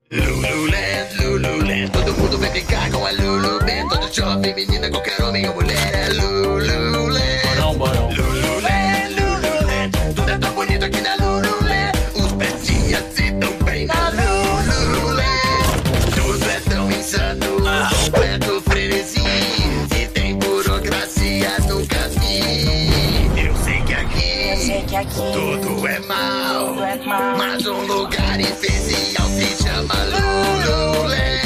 Lululand, Lululand, todo mundo vem brincar com a Lululand. Todo jovem, menina, qualquer homem ou mulher é Lululand. Barão, barão. Lululand, Lululand, tudo é tão bonito aqui na Lululand. Os petinhas se dão bem na Lululand. Tudo é tão insano, completo frenesi. Se tem burocracia, nunca vi. Eu sei que aqui tudo é mal, mas um lugar especial se chama Lululand.